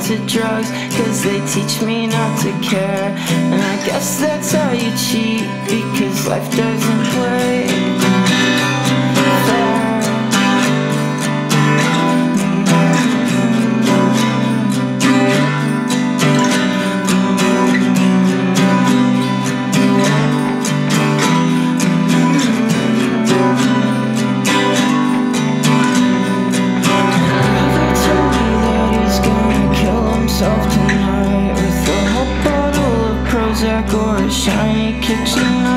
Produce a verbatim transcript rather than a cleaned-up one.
to drugs, cause they teach me not to care. And I guess that's how you cheat, because life doesn't play fair. Tonight with a whole bottle of Prozac or a shiny kitchen knife.